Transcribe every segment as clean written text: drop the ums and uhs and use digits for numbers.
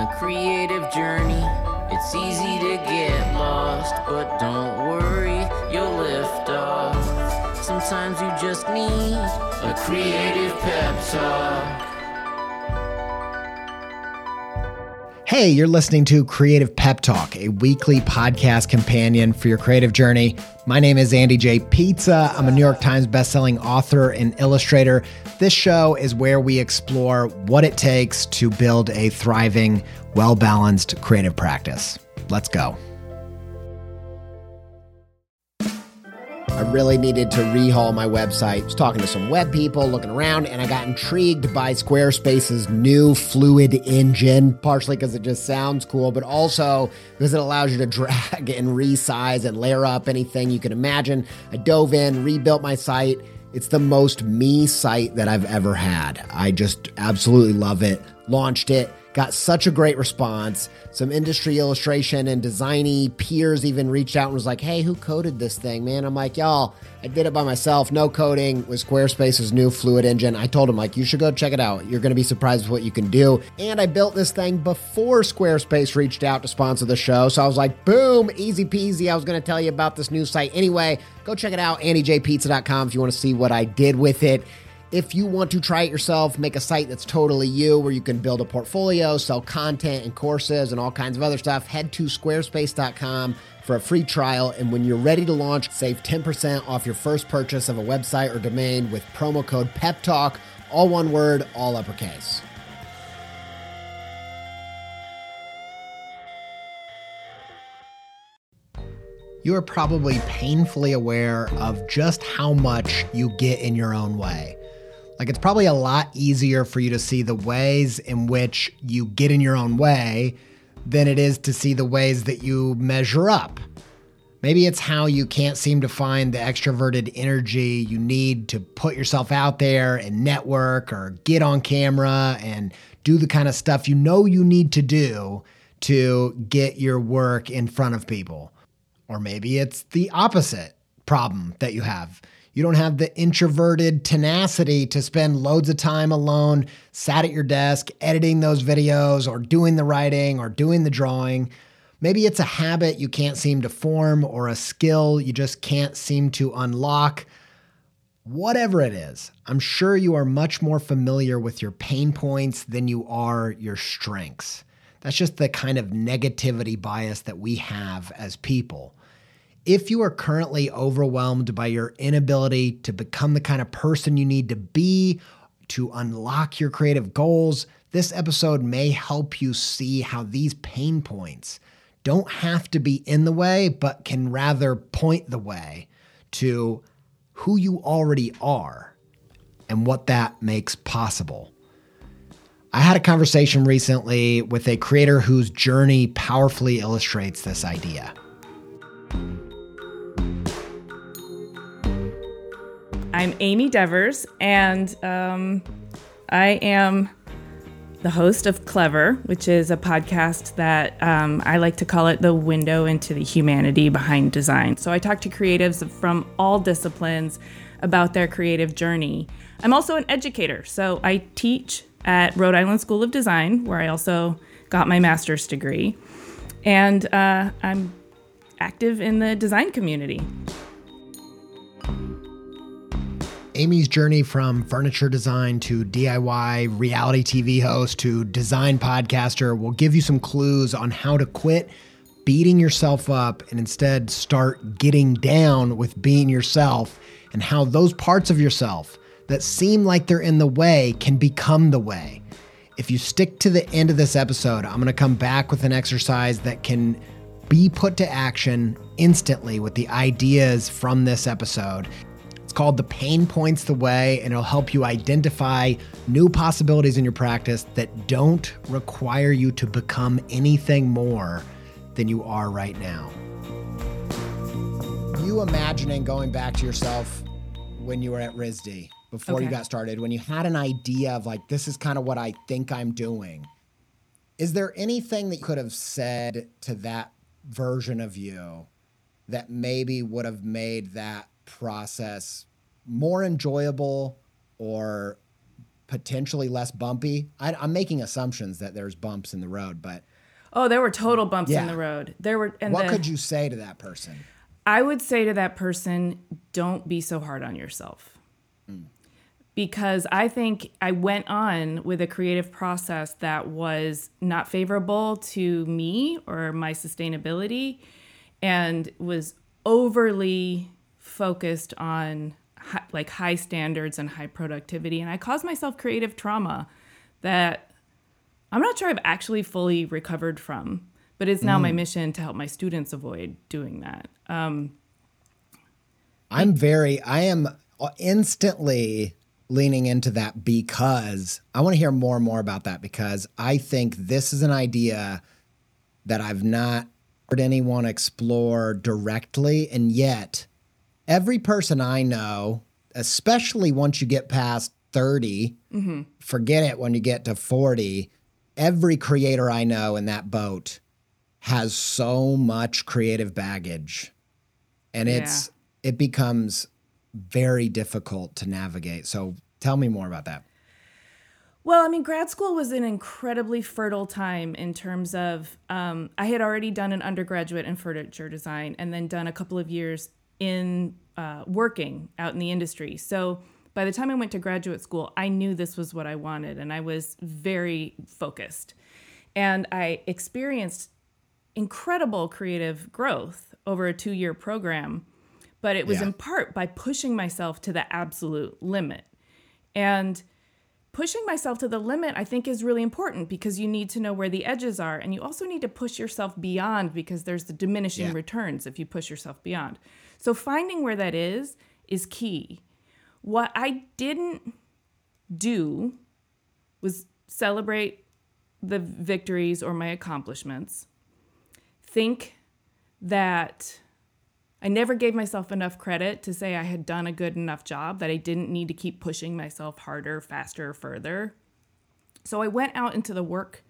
the creative journey. It's easy to get lost, but don't worry, you'll lift off. Sometimes you just need a creative pep talk. Hey, you're listening to Creative Pep Talk, a weekly podcast companion for your creative journey. My name is Andy J. Pizza. I'm a New York Times bestselling author and illustrator. This show is where we explore what it takes to build a thriving, well-balanced creative practice. Let's go. I really needed to rehaul my website. I was talking to some web people, looking around, and I got intrigued by Squarespace's new Fluid engine, partially because it just sounds cool, but also because it allows you to drag and resize and layer up anything you can imagine. I dove in, rebuilt my site. It's the most me site that I've ever had. I just absolutely love it. Launched it. Got such a great response. Some industry illustration and designy peers even reached out and was like, hey, who coded this thing, man? I'm like, y'all, I did it by myself. No coding with Squarespace's new Fluid engine. I told them, like, you should go check it out. You're going to be surprised with what you can do. And I built this thing before Squarespace reached out to sponsor the show. So I was like, boom, easy peasy. I was going to tell you about this new site. Anyway, go check it out, andyjpizza.com, if you want to see what I did with it. If you want to try it yourself, make a site that's totally you, where you can build a portfolio, sell content and courses and all kinds of other stuff, head to squarespace.com for a free trial. And when you're ready to launch, save 10% off your first purchase of a website or domain with promo code PEPTALK, all one word, all uppercase. You are probably painfully aware of just how much you get in your own way. Like, it's probably a lot easier for you to see the ways in which you get in your own way than it is to see the ways that you measure up. Maybe it's how you can't seem to find the extroverted energy you need to put yourself out there and network or get on camera and do the kind of stuff you know you need to do to get your work in front of people. Or maybe it's the opposite problem that you have. You don't have the introverted tenacity to spend loads of time alone, sat at your desk, editing those videos or doing the writing or doing the drawing. Maybe it's a habit you can't seem to form or a skill you just can't seem to unlock. Whatever it is, I'm sure you are much more familiar with your pain points than you are your strengths. That's just the kind of negativity bias that we have as people. If you are currently overwhelmed by your inability to become the kind of person you need to be to unlock your creative goals, this episode may help you see how these pain points don't have to be in the way, but can rather point the way to who you already are and what that makes possible. I had a conversation recently with a creator whose journey powerfully illustrates this idea. I'm Amy Devers, and I am the host of Clever, which is a podcast that I like to call it the window into the humanity behind design. So I talk to creatives from all disciplines about their creative journey. I'm also an educator, so I teach at Rhode Island School of Design, where I also got my master's degree, and I'm active in the design community. Amy's journey from furniture design to DIY reality TV host to design podcaster will give you some clues on how to quit beating yourself up and instead start getting down with being yourself, and how those parts of yourself that seem like they're in the way can become the way. If you stick to the end of this episode, I'm going to come back with an exercise that can be put to action instantly with the ideas from this episode. It's called The Pain Points the Way, and it'll help you identify new possibilities in your practice that don't require you to become anything more than you are right now. You imagining going back to yourself when you were at RISD, before you got started, when you had an idea of like, this is kind of what I think I'm doing. Is there anything that you could have said to that version of you that maybe would have made that process more enjoyable or potentially less bumpy? I'm making assumptions that there's bumps in the road, but Oh, there were total bumps Yeah. in the road. There were. And what could you say to that person? I would say to that person, don't be so hard on yourself. Because I think I went on with a creative process that was not favorable to me or my sustainability and was overly focused on high standards and high productivity. And I caused myself creative trauma that I'm not sure I've actually fully recovered from, but it's now my mission to help my students avoid doing that. I am instantly leaning into that because I want to hear more and more about that, because I think this is an idea that I've not heard anyone explore directly. And yet every person I know, especially once you get past 30, forget it when you get to 40, every creator I know in that boat has so much creative baggage. And it becomes very difficult to navigate. So tell me more about that. Well, I mean, grad school was an incredibly fertile time in terms of I had already done an undergraduate in furniture design and then done a couple of years in working out in the industry. So by the time I went to graduate school, I knew this was what I wanted, and I was very focused. And I experienced incredible creative growth over a 2-year program, but it was in part by pushing myself to the absolute limit. And pushing myself to the limit, I think, is really important because you need to know where the edges are. And you also need to push yourself beyond because there's the diminishing returns if you push yourself beyond. So finding where that is key. What I didn't do was celebrate the victories or my accomplishments. Think that I never gave myself enough credit to say I had done a good enough job, that I didn't need to keep pushing myself harder, faster, further. So I went out into work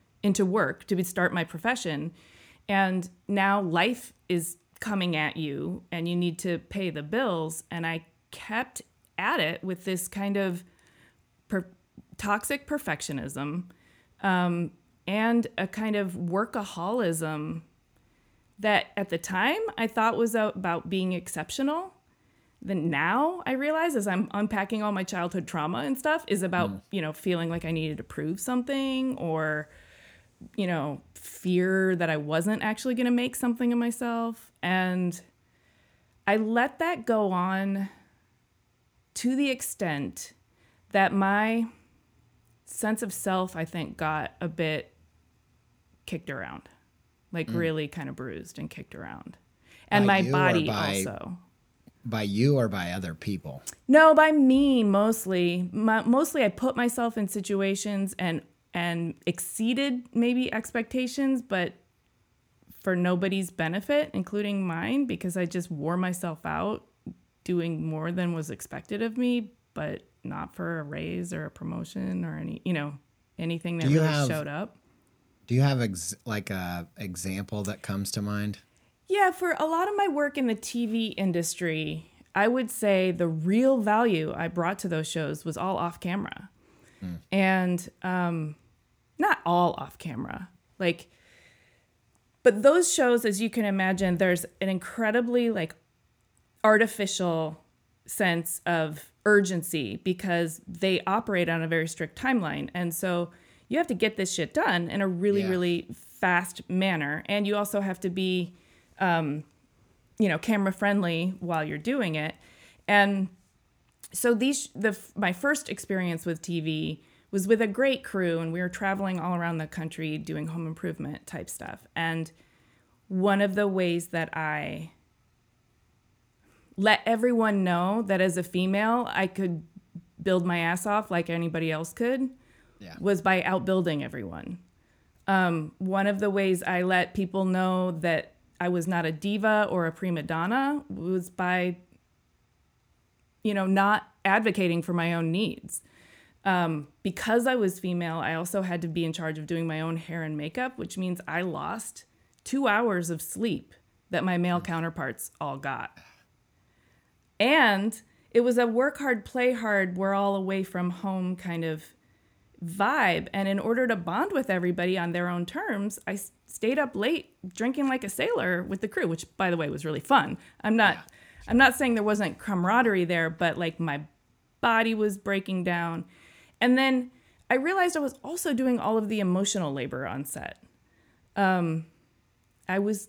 to start my profession. And now life is coming at you and you need to pay the bills. And I kept at it with this kind of toxic perfectionism and a kind of workaholism that at the time I thought was about being exceptional. Then now I realize, as I'm unpacking all my childhood trauma and stuff, is about, feeling like I needed to prove something or, fear that I wasn't actually going to make something of myself. And I let that go on to the extent that my sense of self, I think, got a bit kicked around. Really kind of bruised and kicked around. And my body also. By you or by other people? No, by me mostly. Mostly I put myself in situations and exceeded maybe expectations, but for nobody's benefit, including mine, because I just wore myself out doing more than was expected of me, but not for a raise or a promotion or anything that really showed up. Do you have a example that comes to mind? Yeah, for a lot of my work in the TV industry, I would say the real value I brought to those shows was all off camera. And not all off camera. But those shows, as you can imagine, there's an incredibly artificial sense of urgency because they operate on a very strict timeline. And so you have to get this shit done in a really, really fast manner. And you also have to be, camera friendly while you're doing it. And so my first experience with TV was with a great crew, and we were traveling all around the country doing home improvement type stuff. And one of the ways that I let everyone know that as a female, I could build my ass off like anybody else could was by outbuilding everyone. One of the ways I let people know that I was not a diva or a prima donna was by, not advocating for my own needs. Because I was female, I also had to be in charge of doing my own hair and makeup, which means I lost 2 hours of sleep that my male counterparts all got. And it was a work hard, play hard, we're all away from home kind of vibe. And in order to bond with everybody on their own terms, I stayed up late drinking like a sailor with the crew, which, by the way, was really fun. I'm not saying there wasn't camaraderie there, but like my body was breaking down. And then I realized I was also doing all of the emotional labor on set. I was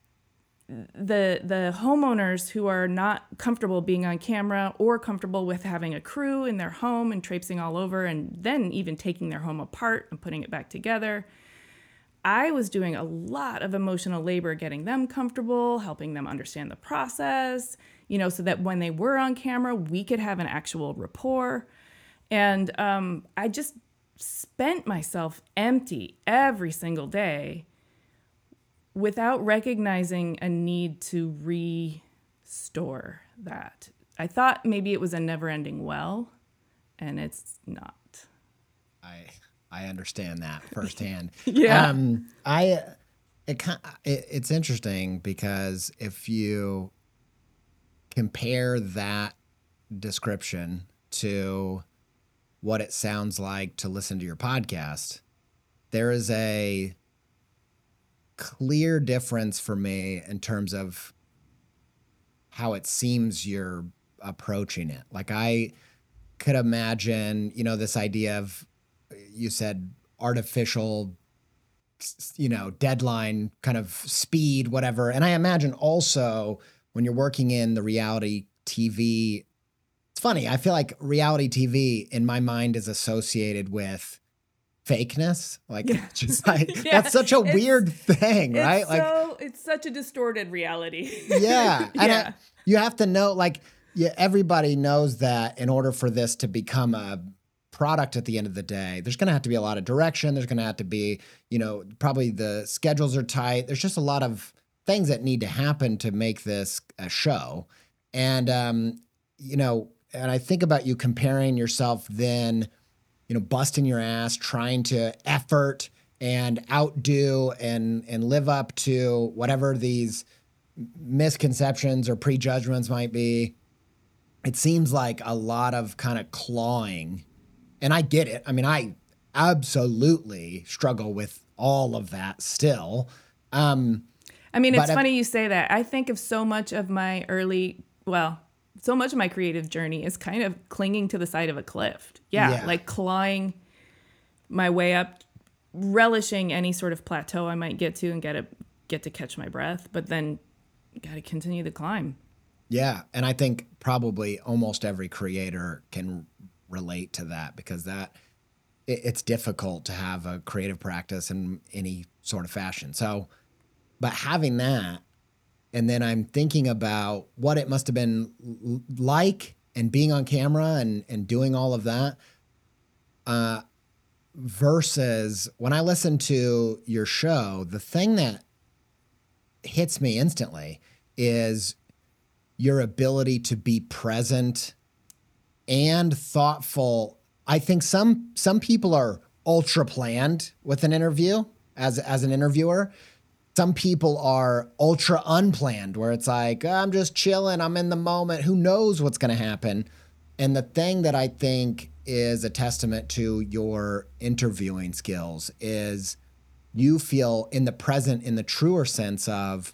the homeowners who are not comfortable being on camera or comfortable with having a crew in their home and traipsing all over and then even taking their home apart and putting it back together. I was doing a lot of emotional labor getting them comfortable, helping them understand the process, so that when they were on camera, we could have an actual rapport. And I just spent myself empty every single day without recognizing a need to restore that. I thought maybe it was a never-ending well, and it's not. I understand that firsthand. Yeah. It's interesting because if you compare that description to what it sounds like to listen to your podcast, there is a clear difference for me in terms of how it seems you're approaching it. Like I could imagine, this idea of, you said artificial, deadline kind of speed, whatever. And I imagine also when you're working in the reality TV, it's funny. I feel like reality TV in my mind is associated with fakeness. Like, just like, that's such a weird thing, right? It's such a distorted reality. Yeah. And you have to know, everybody knows that in order for this to become a product at the end of the day, there's going to have to be a lot of direction. There's going to have to be, probably the schedules are tight. There's just a lot of things that need to happen to make this a show. And, and I think about you comparing yourself then, busting your ass, trying to effort and outdo and live up to whatever these misconceptions or prejudgments might be. It seems like a lot of kind of clawing. And I get it. I mean, I absolutely struggle with all of that still. It's funny you say that. I think of so much of my so much of my creative journey is kind of clinging to the side of a cliff. Yeah. Like clawing my way up, relishing any sort of plateau I might get to and get to catch my breath, but then got to continue the climb. Yeah. And I think probably almost every creator can relate to that because it's difficult to have a creative practice in any sort of fashion. So, but having that, and then I'm thinking about what it must have been like and being on camera and doing all of that versus when I listen to your show, the thing that hits me instantly is your ability to be present and thoughtful. I think some people are ultra planned with an interview as an interviewer. Some people are ultra unplanned where it's like, I'm just chilling. I'm in the moment. Who knows what's going to happen? And the thing that I think is a testament to your interviewing skills is you feel in the present in the truer sense of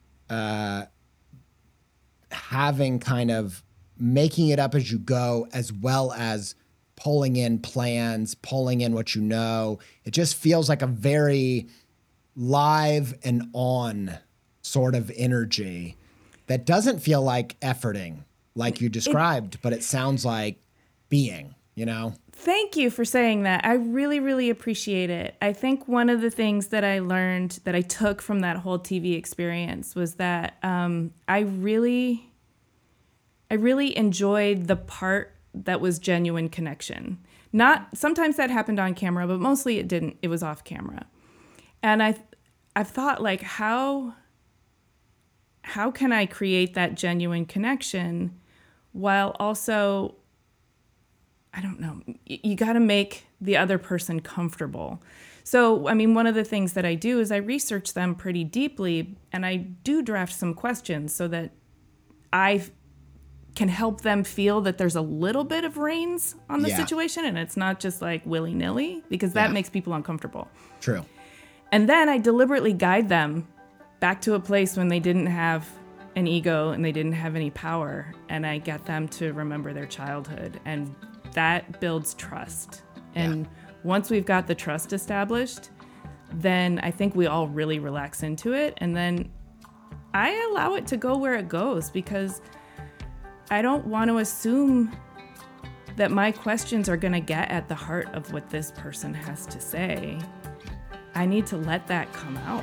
having kind of making it up as you go, as well as pulling in plans, pulling in what you know. It just feels like a very live and on sort of energy that doesn't feel like efforting like you described, but it sounds like being, Thank you for saying that. I really, really appreciate it. I think one of the things that I learned that I took from that whole TV experience was that I really enjoyed the part that was genuine connection. Sometimes that happened on camera, but mostly it didn't. It was off camera. And I've thought, like, how can I create that genuine connection while also, I don't know, you got to make the other person comfortable. So, one of the things that I do is I research them pretty deeply, and I do draft some questions so that I can help them feel that there's a little bit of reins on the Yeah. situation and it's not just like willy-nilly, because that makes people uncomfortable. True. And then I deliberately guide them back to a place when they didn't have an ego and they didn't have any power, and I get them to remember their childhood, and that builds trust. And once we've got the trust established, then I think we all really relax into it, and then I allow it to go where it goes, because I don't want to assume that my questions are going to get at the heart of what this person has to say. I need to let that come out.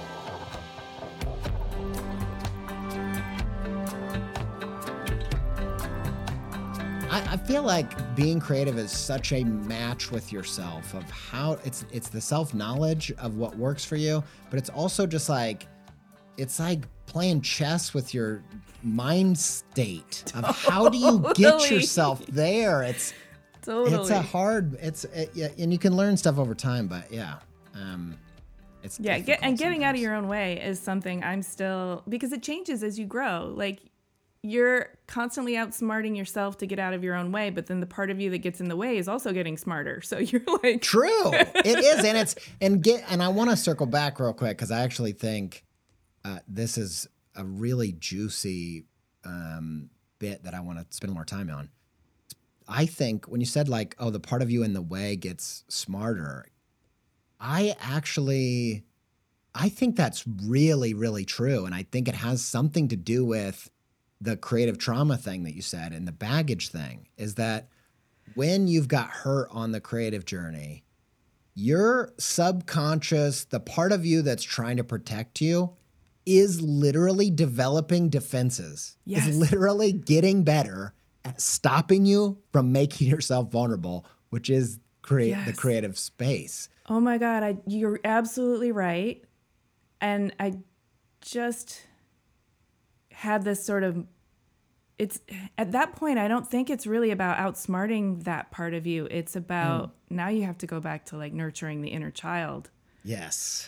I feel like being creative is such a match with yourself of how it's the self-knowledge of what works for you, but it's also just like, it's like playing chess with your mind state of how do you get yourself there. It's a hard, and you can learn stuff over time, but it's getting out of your own way is something I'm still, because it changes as you grow. Like, you're constantly outsmarting yourself to get out of your own way, but then the part of you that gets in the way is also getting smarter. So you're like, true, it is, and I want to circle back real quick because I actually think this is a really juicy bit that I want to spend more time on. I think when you said like, oh, the part of you in the way gets smarter, I think that's really, really true, and I think it has something to do with the creative trauma thing that you said and the baggage thing, is that when you've got hurt on the creative journey, your subconscious, the part of you that's trying to protect you, is literally developing defenses. Yes. Is literally getting better at stopping you from making yourself vulnerable, which is the creative space. oh my God, you're absolutely right. And I just had this sort of, it's at that point, I don't think it's really about outsmarting that part of you. It's about now you have to go back to like nurturing the inner child. Yes.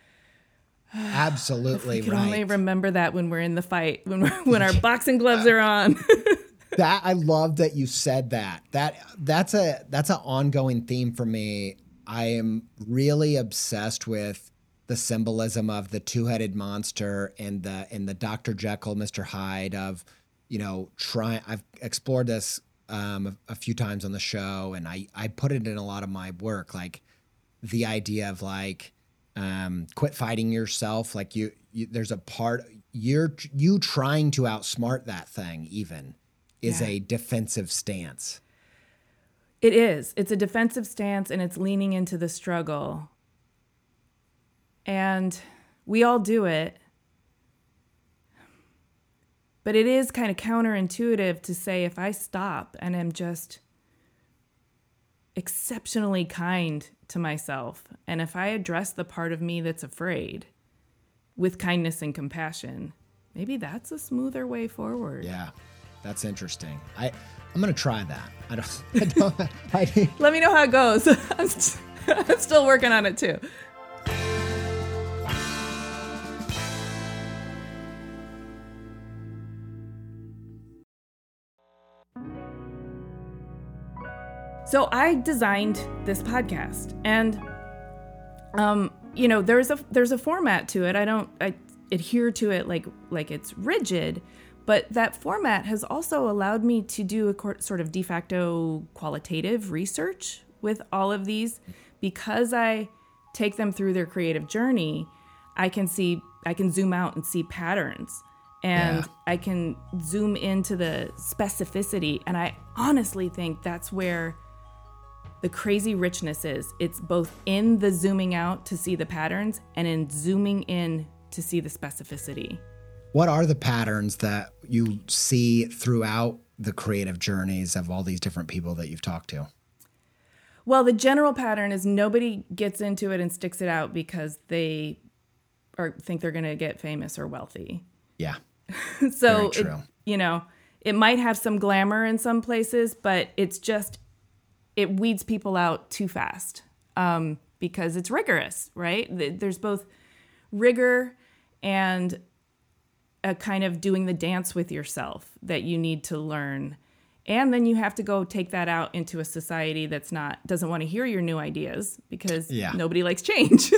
Absolutely I can right. only remember that when we're in the fight, when our boxing gloves are on. That I love that you said that. That's an ongoing theme for me. I am really obsessed with the symbolism of the two-headed monster and the Dr. Jekyll, Mr. Hyde of, I've explored this a few times on the show, and I put it in a lot of my work, like the idea of like quit fighting yourself. Like you there's a part you trying to outsmart that thing even is a defensive stance. It is. It's a defensive stance, and it's leaning into the struggle. And we all do it. But it is kind of counterintuitive to say, if I stop and am just exceptionally kind to myself, and if I address the part of me that's afraid with kindness and compassion, maybe that's a smoother way forward. Yeah, that's interesting. I'm going to try that. Let me know how it goes. I'm still working on it too. So I designed this podcast, and there's a format to it. I adhere to it like it's rigid, but that format has also allowed me to do a sort of de facto qualitative research with all of these. Because I take them through their creative journey, I can zoom out and see patterns, and I can zoom into the specificity. And I honestly think that's where the crazy richness is. It's both in the zooming out to see the patterns and in zooming in to see the specificity. What are the patterns that you see throughout the creative journeys of all these different people that you've talked to? Well, the general pattern is nobody gets into it and sticks it out because they think they're going to get famous or wealthy. Yeah. So, very true. It might have some glamour in some places, but it weeds people out too fast because it's rigorous, right? There's both rigor and a kind of doing the dance with yourself that you need to learn. And then you have to go take that out into a society that's doesn't want to hear your new ideas because nobody likes change.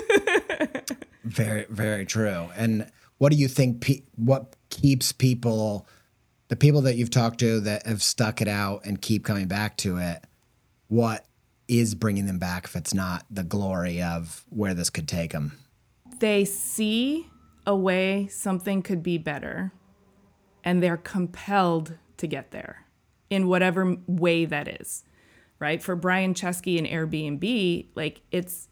Very, very true. And what do you think, what keeps people, the people that you've talked to that have stuck it out and keep coming back to it, what is bringing them back if it's not the glory of where this could take them? They see a way something could be better, and they're compelled to get there in whatever way that is, right? For Brian Chesky and Airbnb, like it's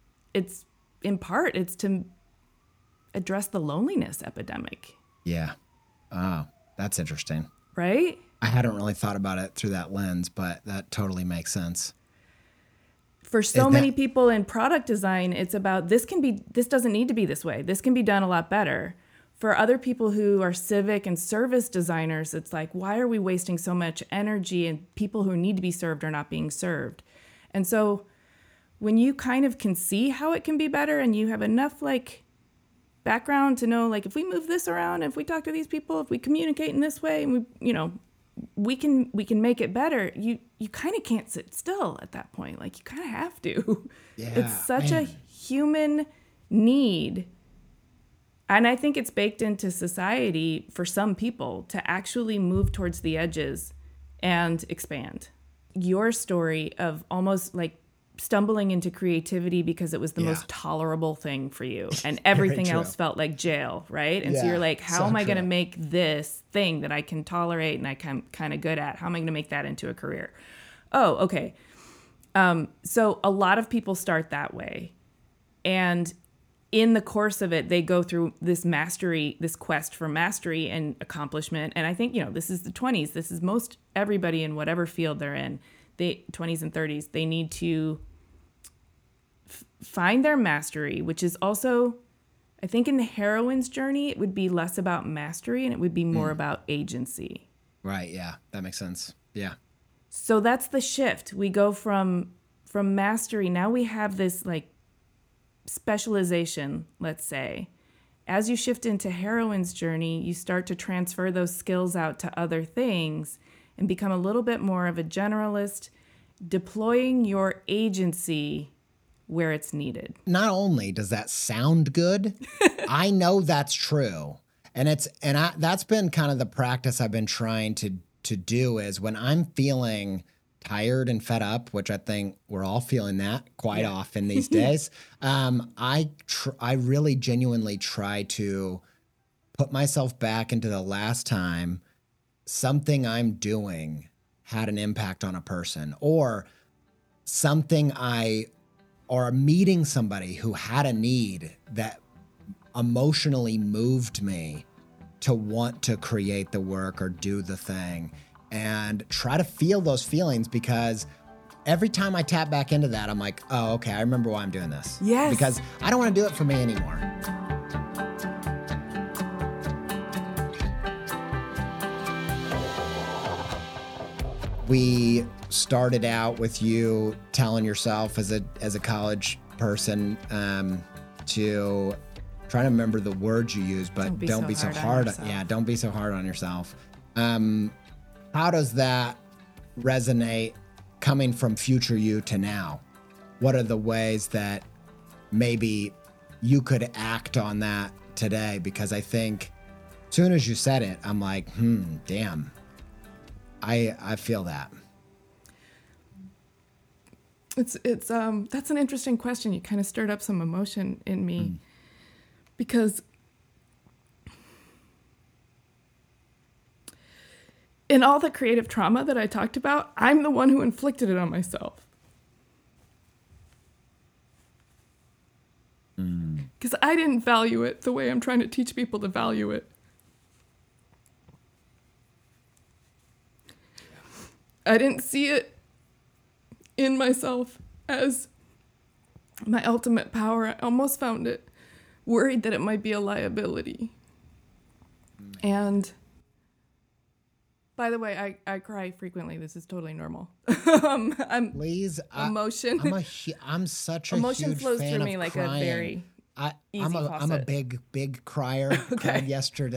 in part, it's to address the loneliness epidemic. Yeah. Oh, that's interesting. Right? I hadn't really thought about it through that lens, but that totally makes sense. For so many people in product design, it's about this doesn't need to be this way. This can be done a lot better. For other people who are civic and service designers, it's like, why are we wasting so much energy and people who need to be served are not being served? And so when you kind of can see how it can be better and you have enough like background to know, like, if we move this around, if we talk to these people, if we communicate in this way, and we can make it better. You kind of can't sit still at that point. Like, you kind of have to. Yeah, it's such a human need. And I think it's baked into society for some people to actually move towards the edges and expand. Your story of almost like stumbling into creativity because it was the most tolerable thing for you and everything else felt like jail, right? And so you're like, how am I going to make this thing that I can tolerate and I'm kind of good at, how am I going to make that into a career? Oh, okay. So a lot of people start that way. And in the course of it, they go through this mastery, this quest for mastery and accomplishment. And I think, this is the 20s. This is most everybody in whatever field they're in, 20s and 30s, they need to find their mastery, which is also, I think in the heroine's journey, it would be less about mastery and it would be more about agency. Right. Yeah. That makes sense. Yeah. So that's the shift. We go from mastery. Now we have this like specialization, let's say. As you shift into heroine's journey, you start to transfer those skills out to other things and become a little bit more of a generalist, deploying your agency where it's needed. Not only does that sound good, I know that's true. And that's been kind of the practice I've been trying to do is when I'm feeling tired and fed up, which I think we're all feeling that quite often these days, I really genuinely try to put myself back into the last time something I'm doing had an impact on a person, or or meeting somebody who had a need that emotionally moved me to want to create the work or do the thing, and try to feel those feelings, because every time I tap back into that, I'm like, oh, okay, I remember why I'm doing this. Yes. Because I don't want to do it for me anymore. We started out with you telling yourself as a college person to try to remember the words you use, but don't be so hard. Yeah, don't be so hard on yourself. How does that resonate coming from future you to now? What are the ways that maybe you could act on that today? Because I think as soon as you said it, I'm like, damn. I feel that. It's that's an interesting question. You kind of stirred up some emotion in me because in all the creative trauma that I talked about, I'm the one who inflicted it on myself. Because I didn't value it the way I'm trying to teach people to value it. I didn't see it in myself as my ultimate power. I almost found it worried that it might be a liability. And by the way, I cry frequently. This is totally normal. Emotion. I'm such a emotion huge flows fan through of me like crying. a very easy I'm a big crier. Okay. Cried yesterday.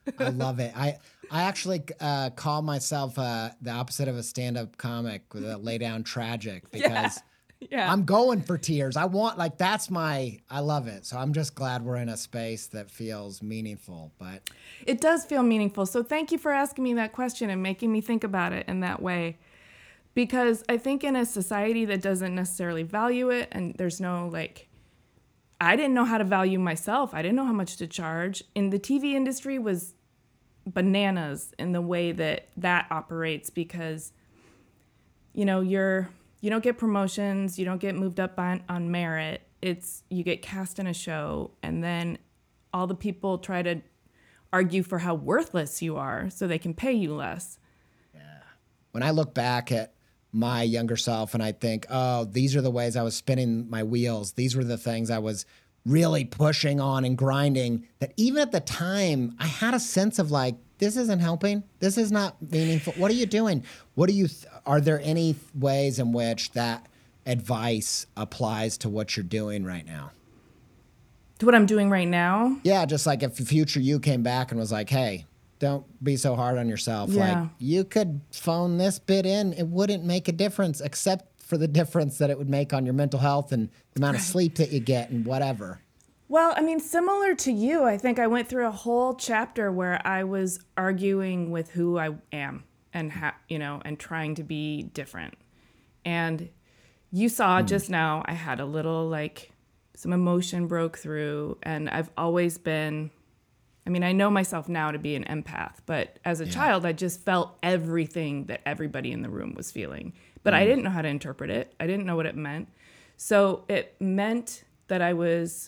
I love it. I actually call myself the opposite of a stand-up comic with a lay down tragic because Yeah. I'm going for tears. I want I love it. So I'm just glad we're in a space that feels meaningful. But It does feel meaningful. So thank you for asking me that question and making me think about it in that way. Because I think in a society that doesn't necessarily value it, and there's no I didn't know how to value myself. I didn't know how much to charge. And the TV industry was bananas in the way that operates because, you don't get promotions, you don't get moved up on merit. You get cast in a show, and then all the people try to argue for how worthless you are so they can pay you less. when I look back at my younger self and I think, oh, these are the ways I was spinning my wheels. These were the things I was really pushing on and grinding, that even at the time I had a sense of this isn't helping. This is not meaningful. What are you doing? Are there any ways in which that advice applies to what you're doing right now? To what I'm doing right now? Yeah, just if future you came back and was like, hey, don't be so hard on yourself. Yeah. You could phone this bit in. It wouldn't make a difference except for the difference that it would make on your mental health and the amount of sleep that you get and whatever. Well, I mean, similar to you, I think I went through a whole chapter where I was arguing with who I am and and trying to be different. And you saw just now, I had a little some emotion broke through, and I've always been, I know myself now to be an empath, but as a child, I just felt everything that everybody in the room was feeling. But I didn't know how to interpret it. I didn't know what it meant. So it meant that I was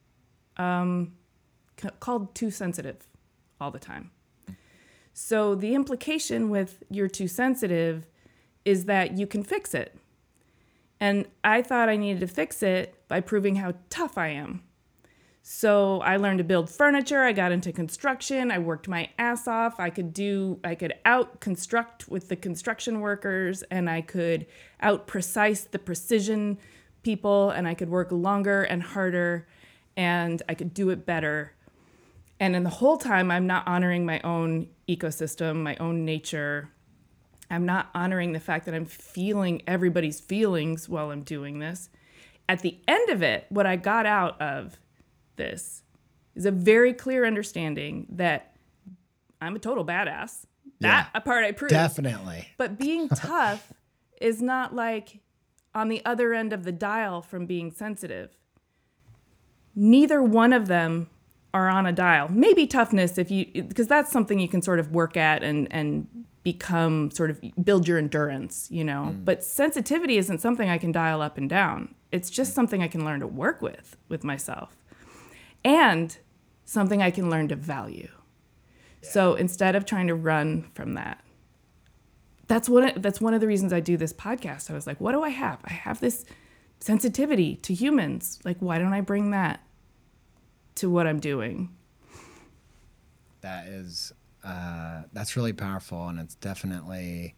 called too sensitive all the time. So the implication with you're too sensitive is that you can fix it. And I thought I needed to fix it by proving how tough I am. So I learned to build furniture. I got into construction. I worked my ass off. I could out construct with the construction workers, and I could out precise the precision people, and I could work longer and harder, and I could do it better. And in the whole time, I'm not honoring my own ecosystem, my own nature. I'm not honoring the fact that I'm feeling everybody's feelings while I'm doing this. At the end of it, what I got out of this is a very clear understanding that I'm a total badass. That part I proved. Definitely. But being tough is not on the other end of the dial from being sensitive. Neither one of them are on a dial. Maybe toughness, because that's something you can sort of work at and become sort of build your endurance, But sensitivity isn't something I can dial up and down. It's just something I can learn to work with myself. And something I can learn to value. Yeah. So instead of trying to run from that, that's one of the reasons I do this podcast. I was like, what do I have? I have this sensitivity to humans. Why don't I bring that to what I'm doing? That is, that's really powerful, and it's definitely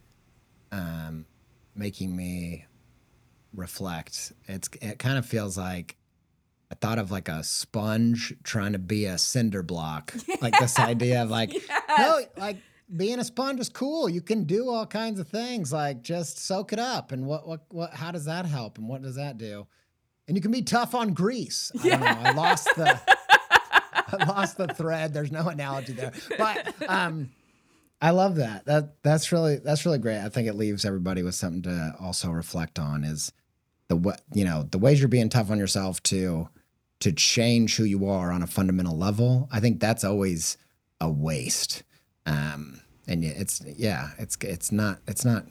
making me reflect. It kind of feels like I thought of a sponge trying to be a cinder block. This idea of no, being a sponge is cool. You can do all kinds of things. Just soak it up. And what how does that help? And what does that do? And you can be tough on grease. I don't know. I lost the thread. There's no analogy there. But I love that. That's really great. I think it leaves everybody with something to also reflect on, is the ways you're being tough on yourself to change who you are on a fundamental level. I think that's always a waste. And it's not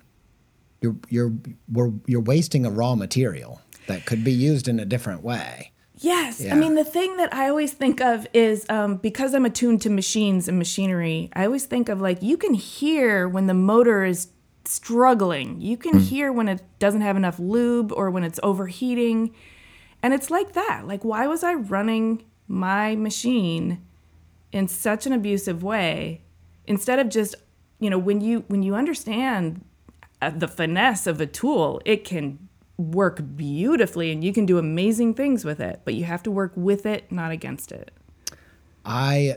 you're wasting a raw material that could be used in a different way. Yes. Yeah. The thing that I always think of is because I'm attuned to machines and machinery, I always think of you can hear when the motor is struggling. You can hear when it doesn't have enough lube or when it's overheating. And it's like that. Why was I running my machine in such an abusive way instead of just, when you understand the finesse of a tool, it can work beautifully and you can do amazing things with it, but you have to work with it, not against it. I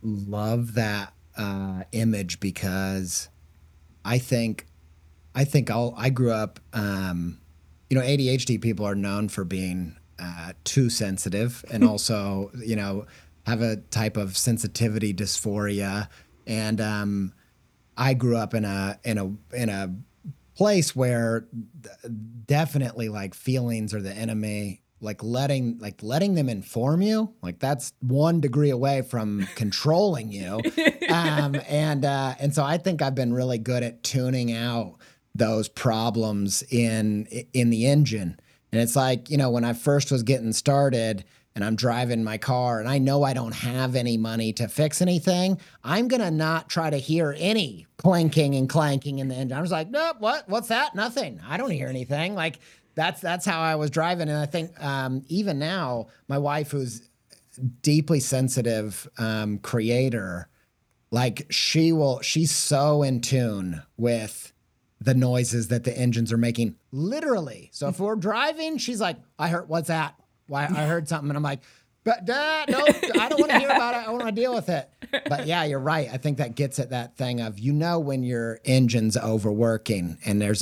love that image because I think I grew up. ADHD people are known for being too sensitive, and also have a type of sensitivity dysphoria. And I grew up in a place where definitely like feelings are the enemy. Like letting them inform you, like that's 1 degree away from controlling you. And so I think I've been really good at tuning out those problems in the engine. And it's like, when I first was getting started and I'm driving my car and I know I don't have any money to fix anything, I'm going to not try to hear any clanking and clanking in the engine. I was like, nope, what's that? Nothing. I don't hear anything. Like, that's how I was driving. And I think even now, my wife, who's deeply sensitive creator, like she's so in tune with the noises that the engines are making, literally. So if we're driving, she's like, I heard, what's that? Why I heard something. And I'm like, but no, I don't want to hear about it. I want to deal with it. But yeah, you're right. I think that gets at that thing of, when your engine's overworking and there's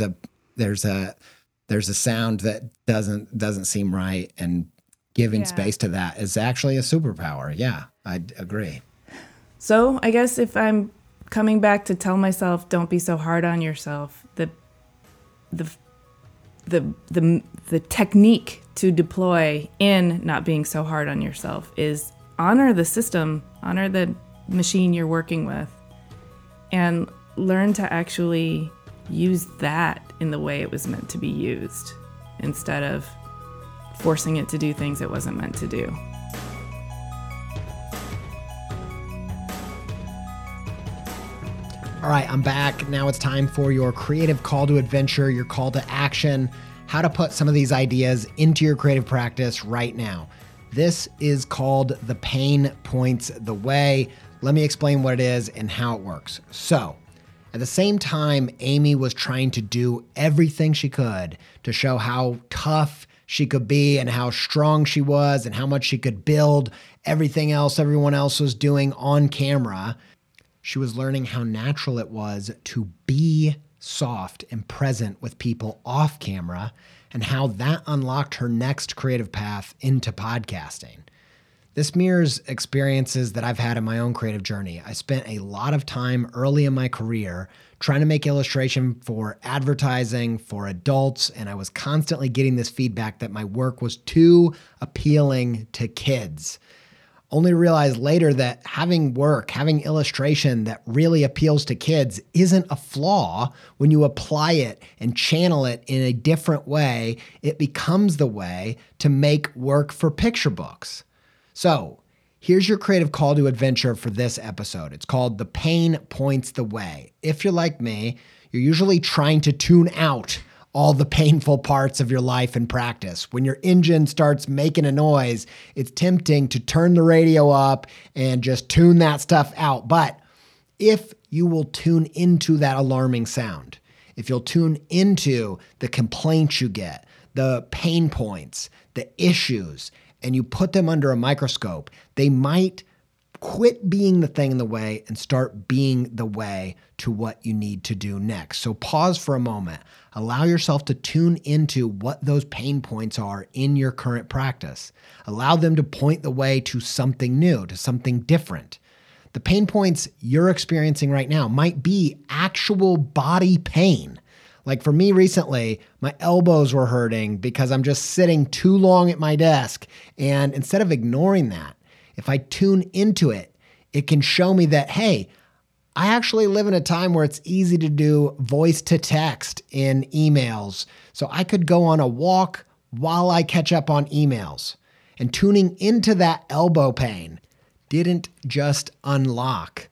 a sound that doesn't seem right, and giving space to that is actually a superpower. Yeah, I agree. So I guess if I'm coming back to tell myself, don't be so hard on yourself, the technique to deploy in not being so hard on yourself is honor the system, honor the machine you're working with, and learn to actually use that in the way it was meant to be used, instead of forcing it to do things it wasn't meant to do. All right, I'm back. Now it's time for your creative call to adventure, your call to action, how to put some of these ideas into your creative practice right now. This is called The Pain Points the Way. Let me explain what it is and how it works. So, at the same time, Amy was trying to do everything she could to show how tough she could be and how strong she was and how much she could build everything else everyone else was doing on camera. She was learning how natural it was to be soft and present with people off camera, and how that unlocked her next creative path into podcasting. This mirrors experiences that I've had in my own creative journey. I spent a lot of time early in my career trying to make illustration for advertising for adults, and I was constantly getting this feedback that my work was too appealing to kids. Only realized later that having illustration that really appeals to kids isn't a flaw. When you apply it and channel it in a different way, it becomes the way to make work for picture books. So here's your creative call to adventure for this episode. It's called The Pain Points the Way. If you're like me, you're usually trying to tune out all the painful parts of your life and practice. When your engine starts making a noise, it's tempting to turn the radio up and just tune that stuff out. But if you will tune into that alarming sound, if you'll tune into the complaints you get, the pain points, the issues, and you put them under a microscope, they might quit being the thing in the way and start being the way to what you need to do next. So pause for a moment. Allow yourself to tune into what those pain points are in your current practice. Allow them to point the way to something new, to something different. The pain points you're experiencing right now might be actual body pain. Like for me recently, my elbows were hurting because I'm just sitting too long at my desk. And instead of ignoring that, if I tune into it, it can show me that, hey, I actually live in a time where it's easy to do voice to text in emails. So I could go on a walk while I catch up on emails. And tuning into that elbow pain didn't just unlock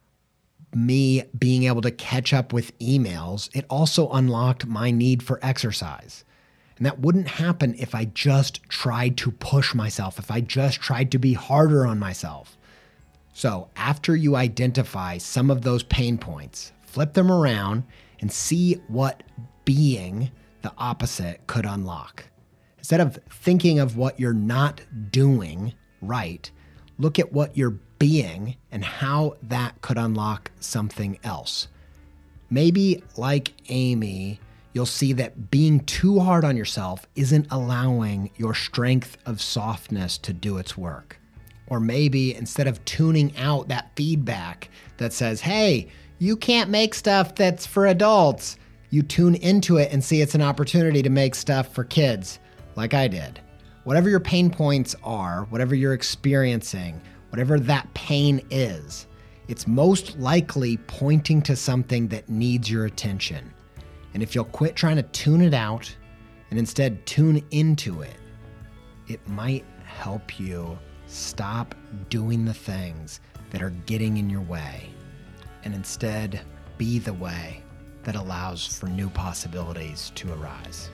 me being able to catch up with emails, it also unlocked my need for exercise. And that wouldn't happen if I just tried to push myself, if I just tried to be harder on myself. So after you identify some of those pain points, flip them around and see what being the opposite could unlock. Instead of thinking of what you're not doing right, look at what you're being and how that could unlock something else. Maybe, like Amy, you'll see that being too hard on yourself isn't allowing your strength of softness to do its work. Or maybe instead of tuning out that feedback that says, hey, you can't make stuff that's for adults, you tune into it and see it's an opportunity to make stuff for kids, like I did. Whatever your pain points are, whatever you're experiencing, whatever that pain is, it's most likely pointing to something that needs your attention. And if you'll quit trying to tune it out and instead tune into it, it might help you stop doing the things that are getting in your way and instead be the way that allows for new possibilities to arise.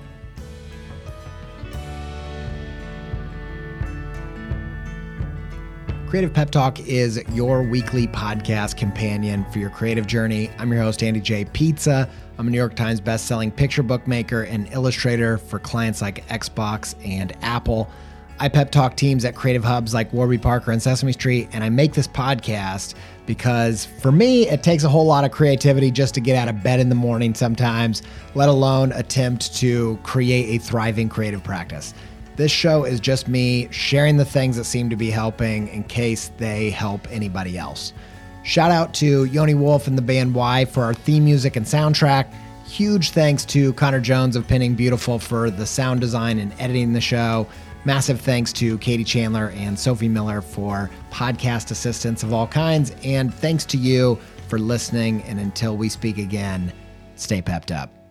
Creative Pep Talk is your weekly podcast companion for your creative journey. I'm your host, Andy J. Pizza. I'm a New York Times bestselling picture book maker and illustrator for clients like Xbox and Apple. I pep talk teams at creative hubs like Warby Parker and Sesame Street, and I make this podcast because for me, it takes a whole lot of creativity just to get out of bed in the morning sometimes, let alone attempt to create a thriving creative practice. This show is just me sharing the things that seem to be helping in case they help anybody else. Shout out to Yoni Wolf and the band Y for our theme music and soundtrack. Huge thanks to Connor Jones of Pinning Beautiful for the sound design and editing the show. Massive thanks to Katie Chandler and Sophie Miller for podcast assistance of all kinds. And thanks to you for listening. And until we speak again, stay pepped up.